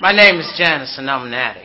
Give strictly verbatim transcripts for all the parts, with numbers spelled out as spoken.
My name is Janice, and I'm an addict.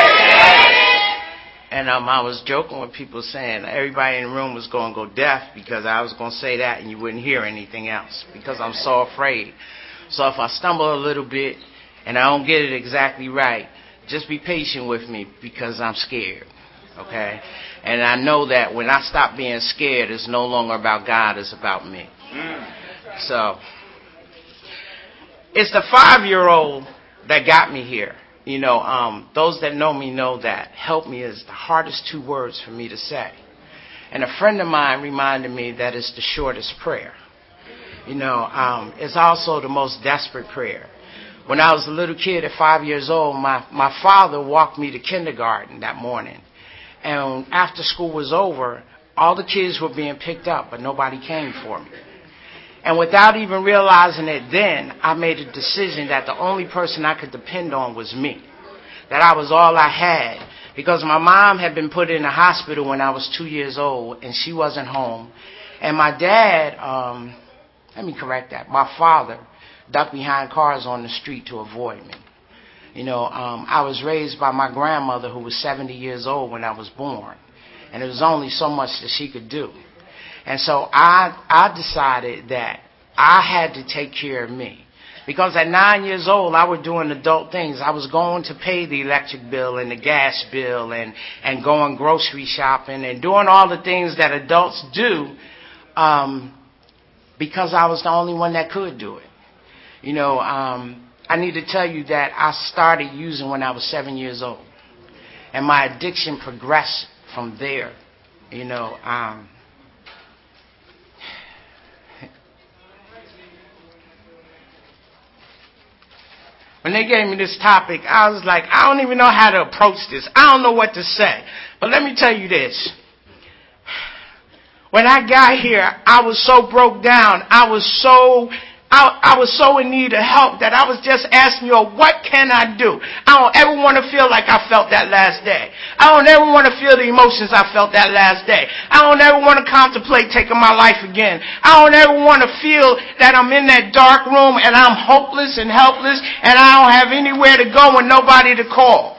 And um, I was joking with people saying everybody in the room was going to go deaf because I was going to say that and you wouldn't hear anything else because I'm so afraid. So if I stumble a little bit and I don't get it exactly right, just be patient with me because I'm scared, okay? And I know that when I stop being scared, it's no longer about God, it's about me. So it's the five-year-old that got me here. You know, um, those that know me know that help me is the hardest two words for me to say. And a friend of mine reminded me that it's the shortest prayer. You know, um, it's also the most desperate prayer. When I was a little kid at five years old, my, my father walked me to kindergarten that morning. And after school was over, all the kids were being picked up, but nobody came for me. And without even realizing it then, I made a decision that the only person I could depend on was me. That I was all I had. Because my mom had been put in a hospital when I was two years old, and she wasn't home. And my dad, um, let me correct that, my father ducked behind cars on the street to avoid me. You know, um, I was raised by my grandmother who was seventy years old when I was born. And it was only so much that she could do. And so I I decided that I had to take care of me. Because at nine years old, I was doing adult things. I was going to pay the electric bill and the gas bill and, and going grocery shopping and doing all the things that adults do um, because I was the only one that could do it. You know, um, I need to tell you that I started using when I was seven years old. And my addiction progressed from there. You know, um, when they gave me this topic, I was like, I don't even know how to approach this. I don't know what to say. But let me tell you this. When I got here, I was so broke down. I was so, I, I was so in need of help that I was just asking you, what can I do? I don't ever want to feel like I felt that last day. I don't ever want to feel the emotions I felt that last day. I don't ever want to contemplate taking my life again. I don't ever want to feel that I'm in that dark room and I'm hopeless and helpless and I don't have anywhere to go and nobody to call.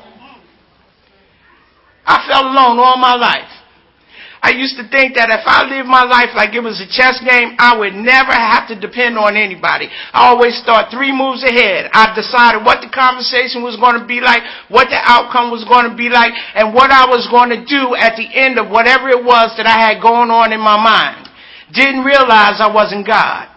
I felt alone all my life. I used to think that if I lived my life like it was a chess game, I would never have to depend on anybody. I always thought three moves ahead. I decided what the conversation was going to be like, what the outcome was going to be like, and what I was going to do at the end of whatever it was that I had going on in my mind. Didn't realize I wasn't God.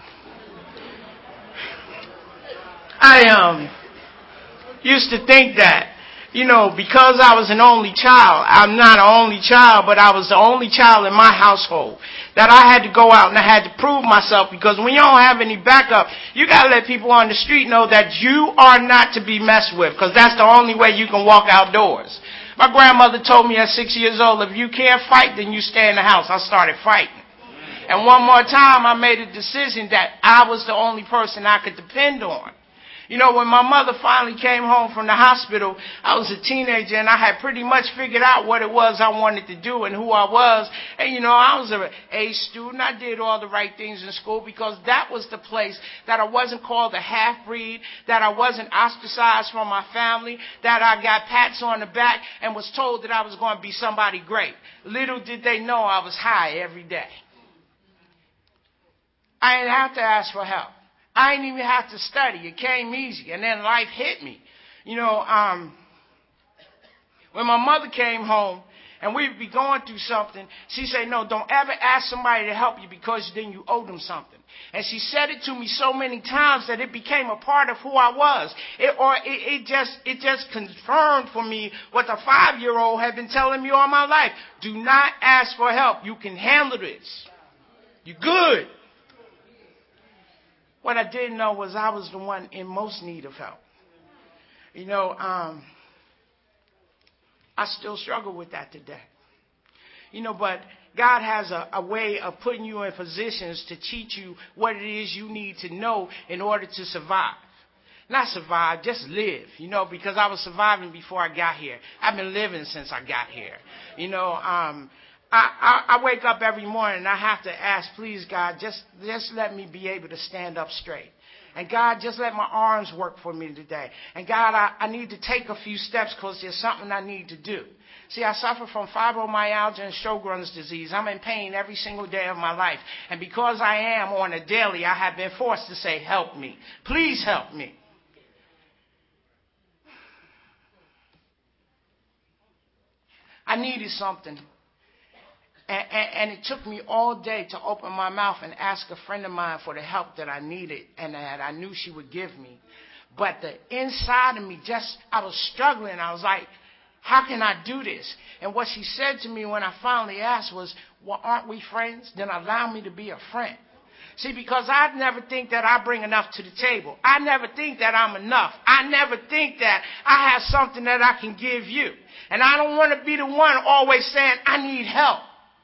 I um used to think that, you know, because I was an only child, I'm not an only child, but I was the only child in my household, that I had to go out and I had to prove myself, because when you don't have any backup, you got to let people on the street know that you are not to be messed with, because that's the only way you can walk outdoors. My grandmother told me at six years old, if you can't fight, then you stay in the house. I started fighting. And one more time, I made a decision that I was the only person I could depend on. You know, when my mother finally came home from the hospital, I was a teenager and I had pretty much figured out what it was I wanted to do and who I was. And, you know, I was an A student. I did all the right things in school because that was the place that I wasn't called a half-breed, that I wasn't ostracized from my family, that I got pats on the back and was told that I was going to be somebody great. Little did they know I was high every day. I didn't have to ask for help. I didn't even have to study. It came easy. And then life hit me. You know, um, when my mother came home and we'd be going through something, she said, no, don't ever ask somebody to help you because then you owe them something. And she said it to me so many times that it became a part of who I was. It, or it, it just it just confirmed for me what the five-year-old had been telling me all my life. Do not ask for help. You can handle this. You're good. What I didn't know was I was the one in most need of help. You know, um, I still struggle with that today. You know, but God has a, a way of putting you in positions to teach you what it is you need to know in order to survive. Not survive, just live, you know, because I was surviving before I got here. I've been living since I got here. You know, um, I, I, I wake up every morning and I have to ask, please, God, just, just let me be able to stand up straight. And God, just let my arms work for me today. And God, I, I need to take a few steps because there's something I need to do. See, I suffer from fibromyalgia and Sjogren's disease. I'm in pain every single day of my life. And because I am on a daily, I have been forced to say, help me. Please help me. I needed something. And, and, and it took me all day to open my mouth and ask a friend of mine for the help that I needed and that I knew she would give me. But the inside of me, just, I was struggling. I was like, how can I do this? And what she said to me when I finally asked was, well, aren't we friends? Then allow me to be a friend. See, because I never think that I bring enough to the table. I never think that I'm enough. I never think that I have something that I can give you. And I don't want to be the one always saying, I need help.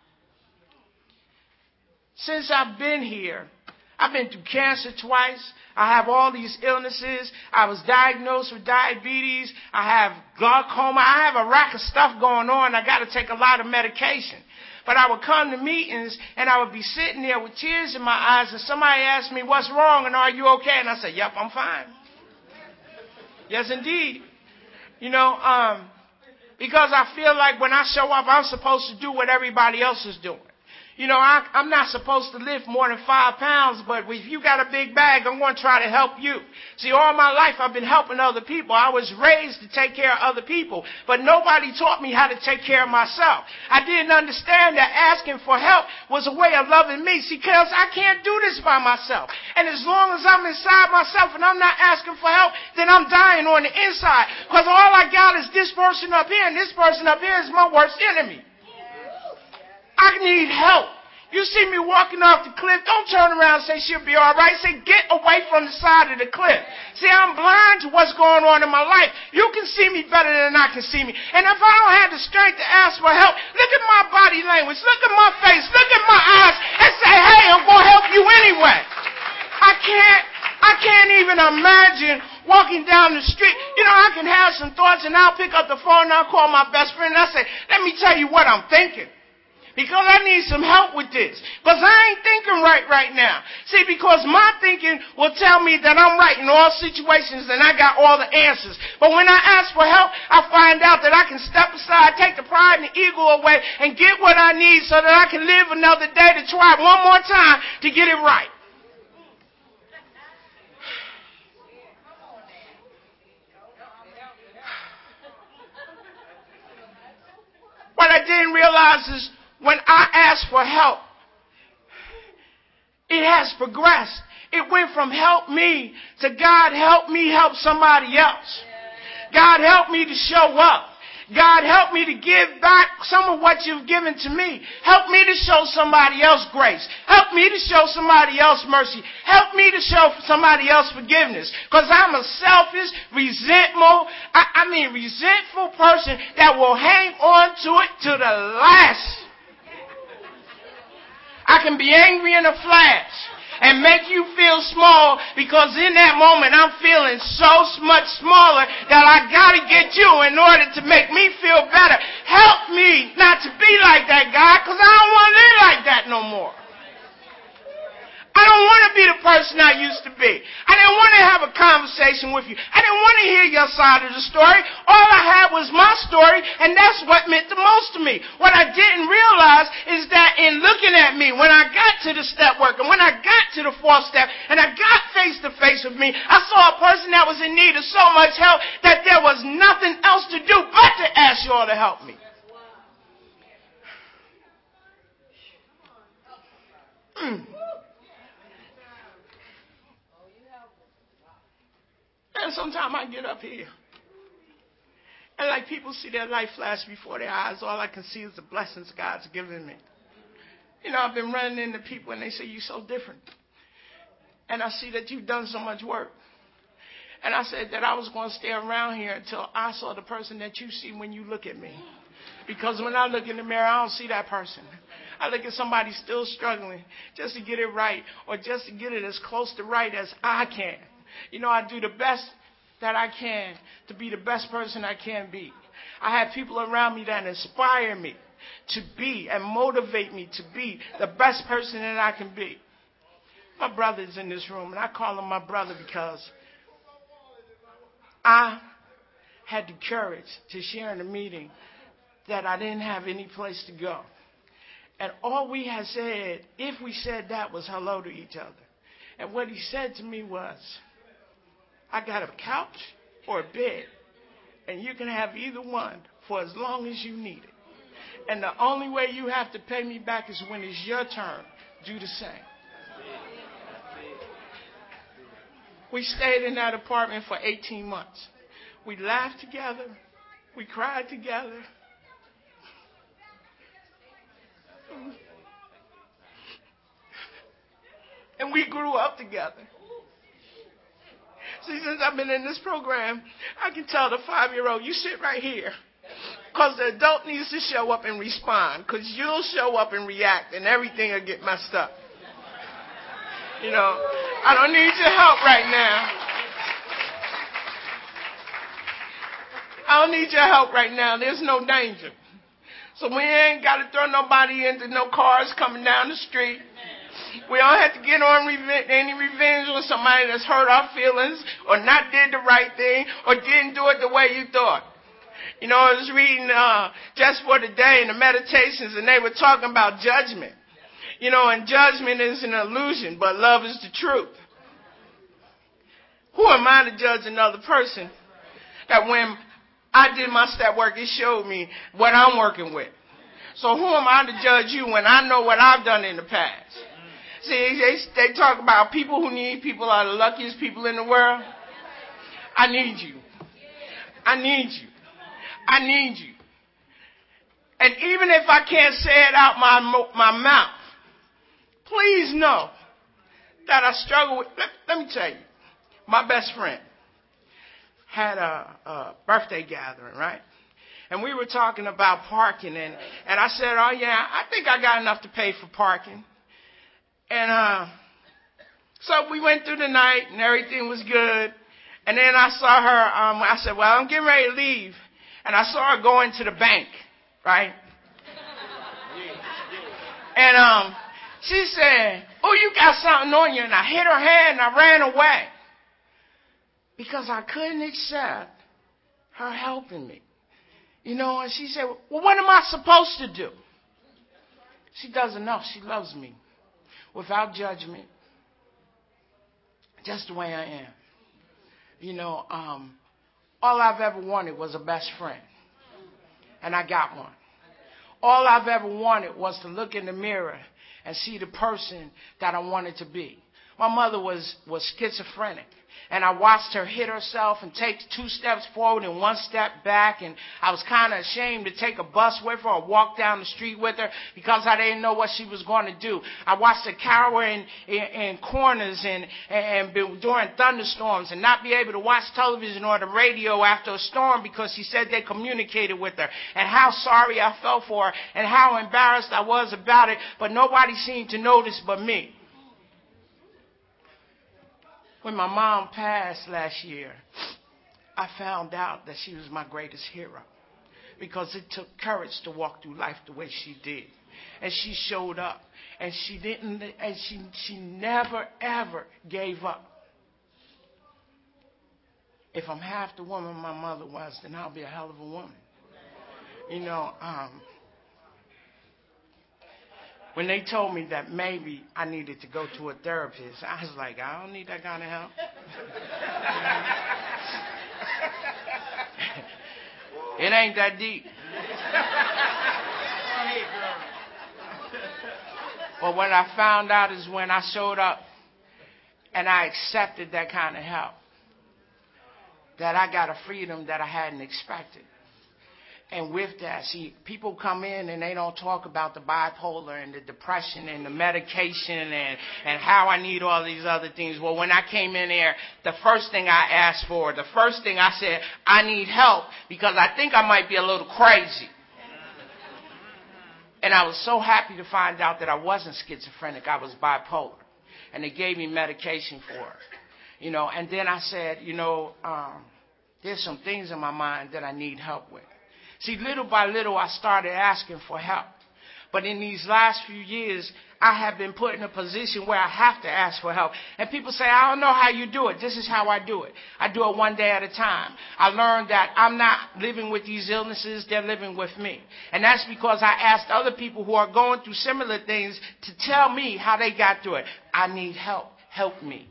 Since I've been here, I've been through cancer twice. I have all these illnesses. I was diagnosed with diabetes. I have glaucoma. I have a rack of stuff going on. I got to take a lot of medication. But I would come to meetings, and I would be sitting there with tears in my eyes, and somebody asked me, what's wrong, and are you okay? And I said, yep, I'm fine. Yes, indeed. You know, um, because I feel like when I show up, I'm supposed to do what everybody else is doing. You know, I, I'm not supposed to lift more than five pounds, but if you got a big bag, I'm going to try to help you. See, all my life I've been helping other people. I was raised to take care of other people, but nobody taught me how to take care of myself. I didn't understand that asking for help was a way of loving me. See, because I can't do this by myself. And as long as I'm inside myself and I'm not asking for help, then I'm dying on the inside. Because all I got is this person up here, and this person up here is my worst enemy. I need help. You see me walking off the cliff, don't turn around and say she'll be all right. Say, get away from the side of the cliff. See, I'm blind to what's going on in my life. You can see me better than I can see me. And if I don't have the strength to ask for help, look at my body language, look at my face, look at my eyes, and say, hey, I'm going to help you anyway. I can't, I can't even imagine walking down the street. You know, I can have some thoughts, and I'll pick up the phone, and I'll call my best friend, and I'll say, let me tell you what I'm thinking. Because I need some help with this. Because I ain't thinking right right now. See, because my thinking will tell me that I'm right in all situations and I got all the answers. But when I ask for help, I find out that I can step aside, take the pride and the ego away, and get what I need so that I can live another day to try one more time to get it right. What I didn't realize is when I asked for help, it has progressed. It went from help me to God help me help somebody else. God help me to show up. God help me to give back some of what you've given to me. Help me to show somebody else grace. Help me to show somebody else mercy. Help me to show somebody else forgiveness. Because I'm a selfish, resentful, I, I mean resentful person that will hang on to it to the last. I can be angry in a flash and make you feel small because in that moment I'm feeling so much smaller that I got to get you in order to make me feel better. Help me not to be like that, God, because I don't want to live like that no more. I don't want to be the person I used to be. I didn't want to have a conversation with you. I didn't want to hear your side of the story. All I had was my story, and that's what meant the most to me. What I didn't realize is that in looking at me, when I got to the step work, and when I got to the fourth step, and I got face to face with me, I saw a person that was in need of so much help that there was nothing else to do but to ask you all to help me. Mm. And sometimes I get up here, and like people see their life flash before their eyes, all I can see is the blessings God's given me. You know, I've been running into people, and they say, you're so different. And I see that you've done so much work. And I said that I was going to stay around here until I saw the person that you see when you look at me. Because when I look in the mirror, I don't see that person. I look at somebody still struggling just to get it right, or just to get it as close to right as I can. You know, I do the best that I can to be the best person I can be. I have people around me that inspire me to be and motivate me to be the best person that I can be. My brother's in this room, and I call him my brother because I had the courage to share in a meeting that I didn't have any place to go. And all we had said, if we said that, was hello to each other. And what he said to me was, I got a couch or a bed, and you can have either one for as long as you need it. And the only way you have to pay me back is when it's your turn. Do the same. We stayed in that apartment for eighteen months. We laughed together. We cried together. And we grew up together. See, since I've been in this program, I can tell the five-year-old, you sit right here. Because the adult needs to show up and respond. Because you'll show up and react, and everything will get messed up. You know, I don't need your help right now. I don't need your help right now. There's no danger. So we ain't got to throw nobody into no cars coming down the street. We don't have to get on reve- any revenge on somebody that's hurt our feelings or not did the right thing or didn't do it the way you thought. You know, I was reading uh, Just for the Day in the Meditations, and they were talking about judgment. You know, and judgment is an illusion, but love is the truth. Who am I to judge another person that when I did my step work, it showed me what I'm working with? So who am I to judge you when I know what I've done in the past? See, they, they talk about people who need people are the luckiest people in the world. I need you. I need you. I need you. And even if I can't say it out my, my mouth, please know that I struggle with, let, let me tell you, my best friend had a, a birthday gathering, right? And we were talking about parking, and, and I said, oh, yeah, I think I got enough to pay for parking. And uh, so we went through the night, and everything was good. And then I saw her, um, I said, well, I'm getting ready to leave. And I saw her going to the bank, right? And um, she said, oh, you got something on you. And I hit her hand, and I ran away. Because I couldn't accept her helping me. You know, and she said, well, what am I supposed to do? She doesn't know. She loves me without judgment, just the way I am. You know, um, all I've ever wanted was a best friend, and I got one. All I've ever wanted was to look in the mirror and see the person that I wanted to be. My mother was, was schizophrenic. And I watched her hit herself and take two steps forward and one step back. And I was kind of ashamed to take a bus with her or walk down the street with her because I didn't know what she was going to do. I watched her cower in, in, in corners and, and, and during thunderstorms and not be able to watch television or the radio after a storm because she said they communicated with her. And how sorry I felt for her and how embarrassed I was about it. But nobody seemed to notice but me. When my mom passed last year, I found out that she was my greatest hero because it took courage to walk through life the way she did. And she showed up, and she didn't, and she, she never, ever gave up. If I'm half the woman my mother was, then I'll be a hell of a woman. You know, um, when they told me that maybe I needed to go to a therapist, I was like, I don't need that kind of help. It ain't that deep. But what I found out is when I showed up and I accepted that kind of help, that I got a freedom that I hadn't expected. And with that, see, people come in and they don't talk about the bipolar and the depression and the medication and, and how I need all these other things. Well, when I came in there, the first thing I asked for, the first thing I said, I need help because I think I might be a little crazy. And I was so happy to find out that I wasn't schizophrenic. I was bipolar. And they gave me medication for it. You know, and then I said, you know, um, there's some things in my mind that I need help with. See, little by little, I started asking for help. But in these last few years, I have been put in a position where I have to ask for help. And people say, I don't know how you do it. This is how I do it. I do it one day at a time. I learned that I'm not living with these illnesses. They're living with me. And that's because I asked other people who are going through similar things to tell me how they got through it. I need help. Help me.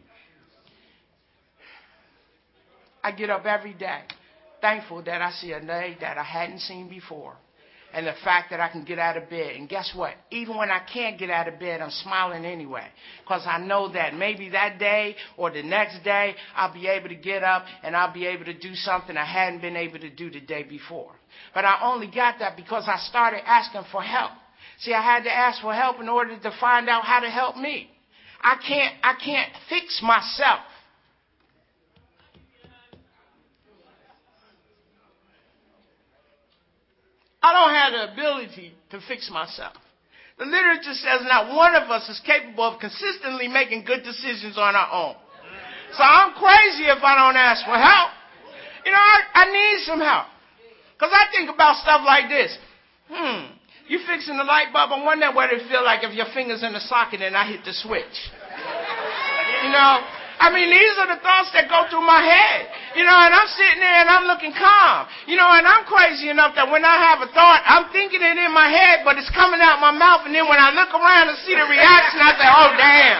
I get up every day thankful that I see a day that I hadn't seen before. And the fact that I can get out of bed. And guess what? Even when I can't get out of bed, I'm smiling anyway. Because I know that maybe that day or the next day, I'll be able to get up and I'll be able to do something I hadn't been able to do the day before. But I only got that because I started asking for help. See, I had to ask for help in order to find out how to help me. I can't, I can't fix myself. I don't have the ability to fix myself. The literature says not one of us is capable of consistently making good decisions on our own. So I'm crazy if I don't ask for help. You know, I, I need some help. Because I think about stuff like this. Hmm, you fixing the light bulb, I wonder what it feel like if your finger's in the socket and I hit the switch. You know? I mean, these are the thoughts that go through my head. You know, and I'm sitting there and I'm looking calm. You know, and I'm crazy enough that when I have a thought, I'm thinking it in my head, but it's coming out my mouth. And then when I look around and see the reaction, I say, oh, damn.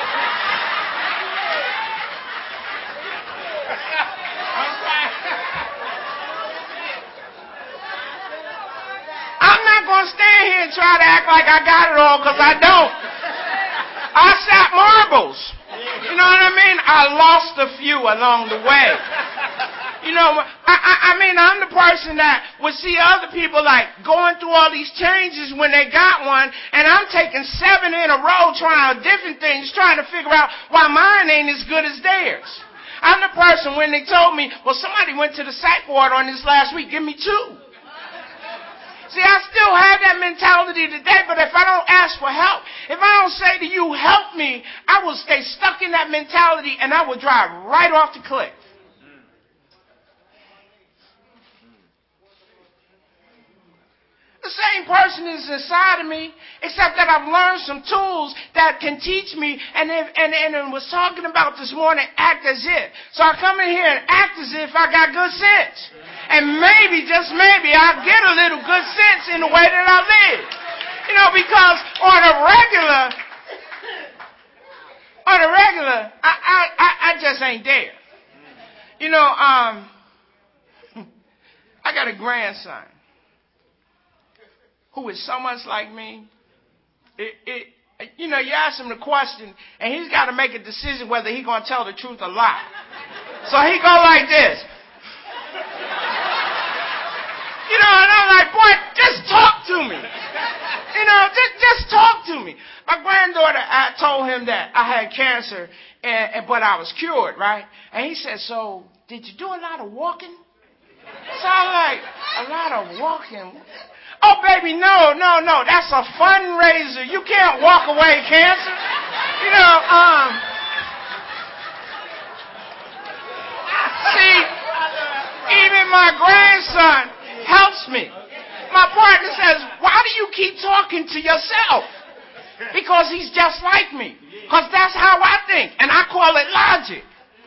I'm not going to stand here and try to act like I got it all, because I don't. I shot marbles. You know what I mean? I lost a few along the way. You know, I, I, I mean, I'm the person that would see other people like going through all these changes when they got one, and I'm taking seven in a row trying different things, trying to figure out why mine ain't as good as theirs. I'm the person when they told me, well, somebody went to the psych ward on this last week, give me two. See, I still have that mentality today, but if I don't ask for help, if I don't say to you, help me, I will stay stuck in that mentality and I will drive right off the cliff. The same person is inside of me, except that I've learned some tools that can teach me, and if, and, and, and was talking about this morning, act as if. So I come in here and act as if I got good sense. And maybe, just maybe, I'll get a little good sense in the way that I live. You know, because on a regular, on a regular, I, I, I, I just ain't there. You know, um, I got a grandson who is so much like me. It, it, you know, you ask him the question, and he's got to make a decision whether he's going to tell the truth or lie. So he go like this. You know, and I'm like, boy, just talk to me. You know, just, just talk to me. My granddaughter, I told him that I had cancer, and, and but I was cured, right? And he said, so did you do a lot of walking? So I'm like, a lot of walking? Oh, baby, no, no, no. That's a fundraiser. You can't walk away cancer. You know, um, see, even my grandson helps me. My partner says, why do you keep talking to yourself? Because he's just like me. Because that's how I think. And I call it logic.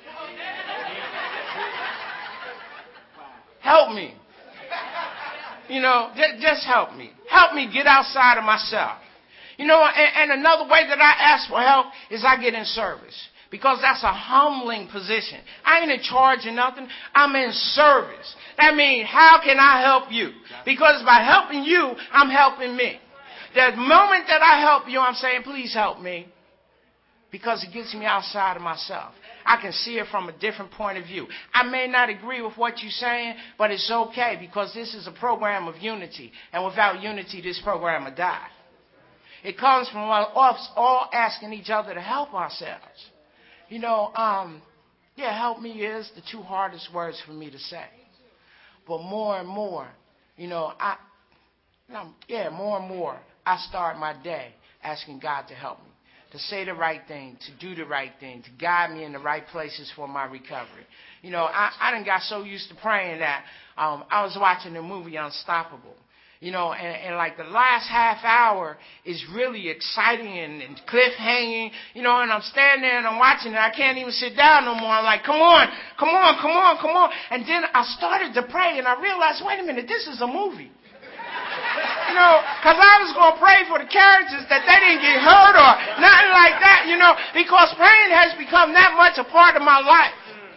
Help me. You know, just help me. Help me get outside of myself. You know, and, and another way that I ask for help is I get in service. Because that's a humbling position. I ain't in charge of nothing. I'm in service. That means, how can I help you? Because by helping you, I'm helping me. The moment that I help you, I'm saying, please help me. Because it gets me outside of myself. I can see it from a different point of view. I may not agree with what you're saying, but it's okay because this is a program of unity. And without unity, this program will die. It comes from us all asking each other to help ourselves. You know, um, yeah, help me is the two hardest words for me to say. But more and more, you know, I, yeah, more and more, I start my day asking God to help me. To say the right thing, to do the right thing, to guide me in the right places for my recovery. You know, I, I done got so used to praying that um, I was watching the movie Unstoppable. You know, and, and like the last half hour is really exciting and, and cliffhanging, you know, and I'm standing there and I'm watching it. I can't even sit down no more. I'm like, come on, come on, come on, come on. And then I started to pray and I realized, wait a minute, this is a movie. You know, because I was going to pray for the characters that they didn't get hurt or nothing like that, you know, because praying has become that much a part of my life.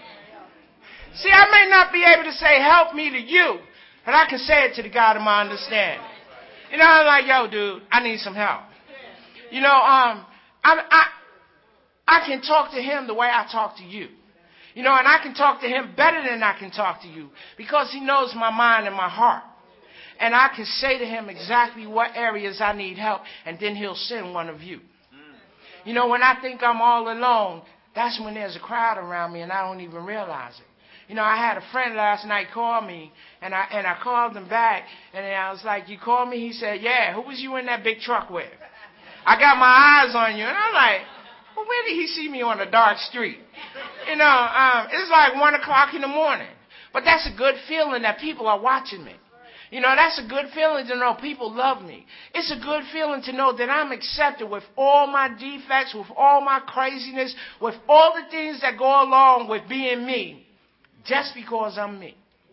See, I may not be able to say help me to you, but I can say it to the God of my understanding. You know, I'm like, yo, dude, I need some help. You know, um, I, I, I can talk to him the way I talk to you. You know, and I can talk to him better than I can talk to you because he knows my mind and my heart. And I can say to him exactly what areas I need help, and then he'll send one of you. You know, when I think I'm all alone, that's when there's a crowd around me and I don't even realize it. You know, I had a friend last night call me, and I and I called him back, and I was like, you called me? He said, yeah, who was you in that big truck with? I got my eyes on you. And I'm like, well, where did he see me on a dark street? You know, um, it's like one o'clock in the morning. But that's a good feeling that people are watching me. You know, that's a good feeling to know people love me. It's a good feeling to know that I'm accepted with all my defects, with all my craziness, with all the things that go along with being me. Just because I'm me.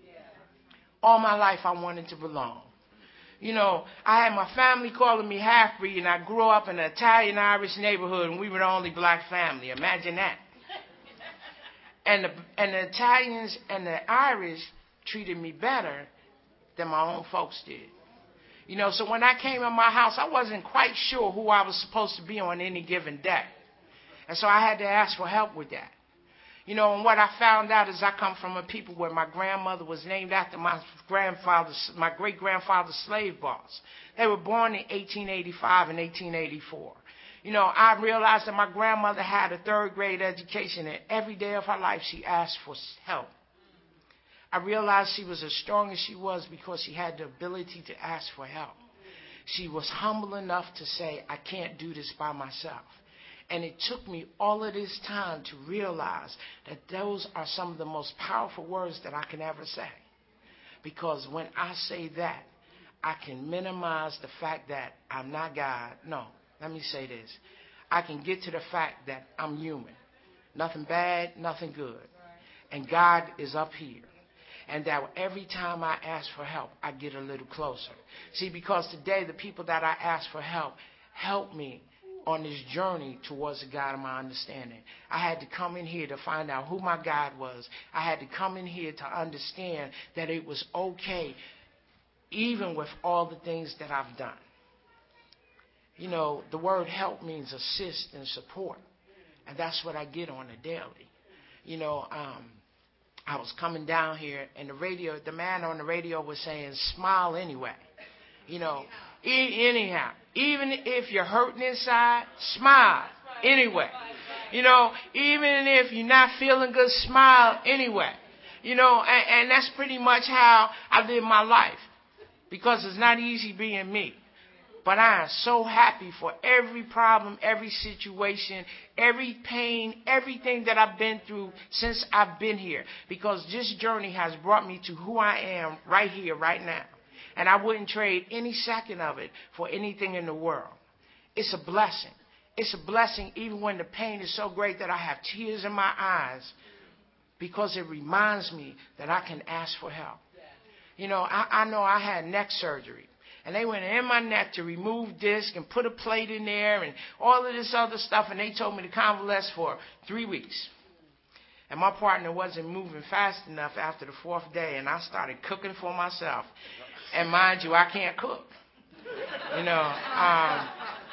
All my life I wanted to belong. You know, I had my family calling me half-breed, and I grew up in an Italian-Irish neighborhood, and we were the only black family. Imagine that. And the, and the Italians and the Irish treated me better than my own folks did. You know, so when I came in my house, I wasn't quite sure who I was supposed to be on any given day. And so I had to ask for help with that. You know, and what I found out is I come from a people where my grandmother was named after my grandfather's, my great-grandfather's slave boss. They were born in eighteen eighty-five and eighteen eighty-four. You know, I realized that my grandmother had a third-grade education, and every day of her life she asked for help. I realized she was as strong as she was because she had the ability to ask for help. She was humble enough to say, I can't do this by myself. And it took me all of this time to realize that those are some of the most powerful words that I can ever say. Because when I say that, I can minimize the fact that I'm not God. No, let me say this. I can get to the fact that I'm human. Nothing bad, nothing good. And God is up here. And that every time I ask for help, I get a little closer. See, because today the people that I ask for help help me on this journey towards the God of my understanding. I had to come in here to find out who my God was. I had to come in here to understand that it was okay, even with all the things that I've done. You know, the word help means assist and support. And that's what I get on a daily. You know, um, I was coming down here, and the radio, the man on the radio was saying, smile anyway. You know, e- anyhow, even if you're hurting inside, smile anyway. You know, even if you're not feeling good, smile anyway. You know, and, and that's pretty much how I live my life, because it's not easy being me. But I am so happy for every problem, every situation, every pain, everything that I've been through since I've been here. Because this journey has brought me to who I am right here, right now. And I wouldn't trade any second of it for anything in the world. It's a blessing. It's a blessing even when the pain is so great that I have tears in my eyes, because it reminds me that I can ask for help. You know, I, I know I had neck surgery. And they went in my neck to remove disc and put a plate in there and all of this other stuff. And they told me to convalesce for three weeks. And my partner wasn't moving fast enough after the fourth day. And I started cooking for myself. And mind you, I can't cook. You know, um,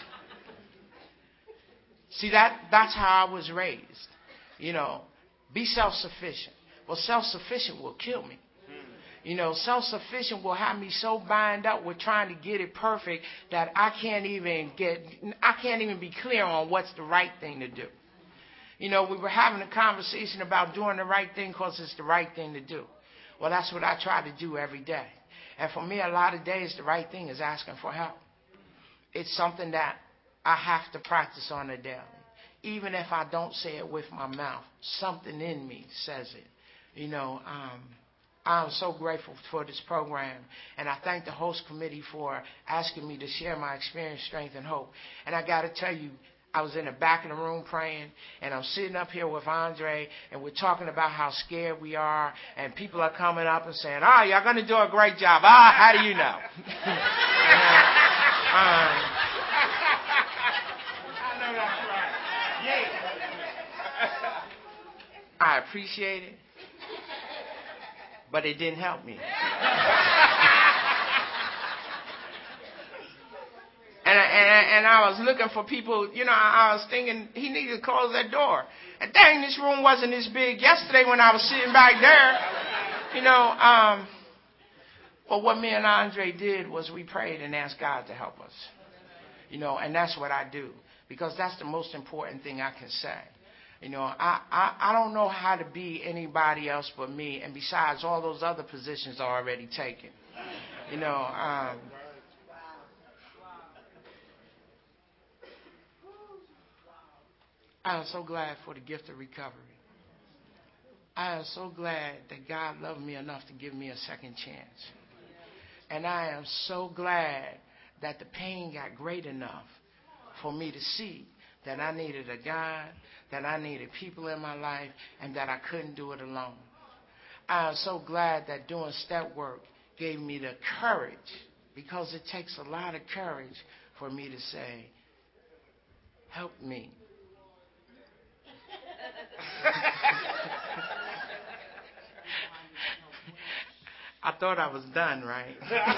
see, that that's how I was raised. You know, be self-sufficient. Well, self-sufficient will kill me. You know, self-sufficient will have me so bind up with trying to get it perfect that I can't even get, I can't even be clear on what's the right thing to do. You know, we were having a conversation about doing the right thing because it's the right thing to do. Well, that's what I try to do every day. And for me, a lot of days, the right thing is asking for help. It's something that I have to practice on a daily. Even if I don't say it with my mouth, something in me says it. You know, um... I'm so grateful for this program, and I thank the host committee for asking me to share my experience, strength, and hope. And I got to tell you, I was in the back of the room praying, and I'm sitting up here with Andre, and we're talking about how scared we are, and people are coming up and saying, "Ah, oh, you're going to do a great job." Ah, how do you know? um, I know that's right. Yeah. I appreciate it, but it didn't help me. And I, and, and I was looking for people, you know, I, I was thinking he needed to close that door. And dang, this room wasn't this big yesterday when I was sitting back there. You know, um, but what me and Andre did was we prayed and asked God to help us. You know, and that's what I do, because that's the most important thing I can say. You know, I, I, I don't know how to be anybody else but me, and besides, all those other positions are already taken. You know, um, I am so glad for the gift of recovery. I am so glad that God loved me enough to give me a second chance. And I am so glad that the pain got great enough for me to see that I needed a God, that I needed people in my life, and that I couldn't do it alone. I am so glad that doing step work gave me the courage, because it takes a lot of courage for me to say, help me. I thought I was done, right?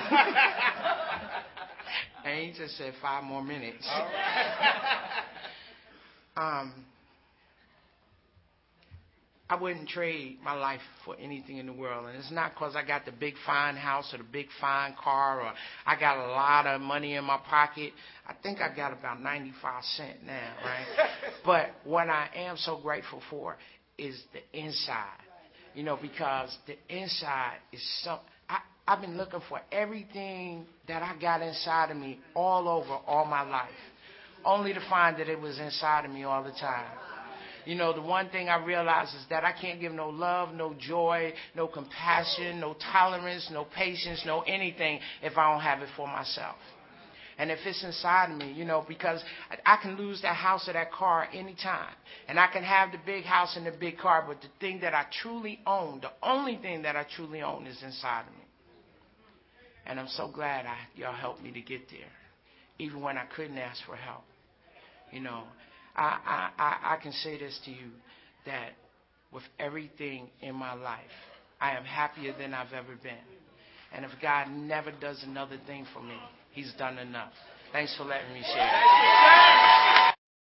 And he just said five more minutes. All right. um, I wouldn't trade my life for anything in the world. And it's not because I got the big fine house or the big fine car or I got a lot of money in my pocket. I think I got about ninety-five cents now, right? But what I am so grateful for is the inside. You know, because the inside is some. I, I've been looking for everything that I got inside of me all over all my life, only to find that it was inside of me all the time. You know, the one thing I realize is that I can't give no love, no joy, no compassion, no tolerance, no patience, no anything if I don't have it for myself. And if it's inside of me, you know, because I can lose that house or that car anytime. And I can have the big house and the big car, but the thing that I truly own, the only thing that I truly own is inside of me. And I'm so glad I, y'all helped me to get there, even when I couldn't ask for help. You know, I, I, I, I can say this to you, that with everything in my life, I am happier than I've ever been. And if God never does another thing for me, He's done enough. Thanks for letting me share.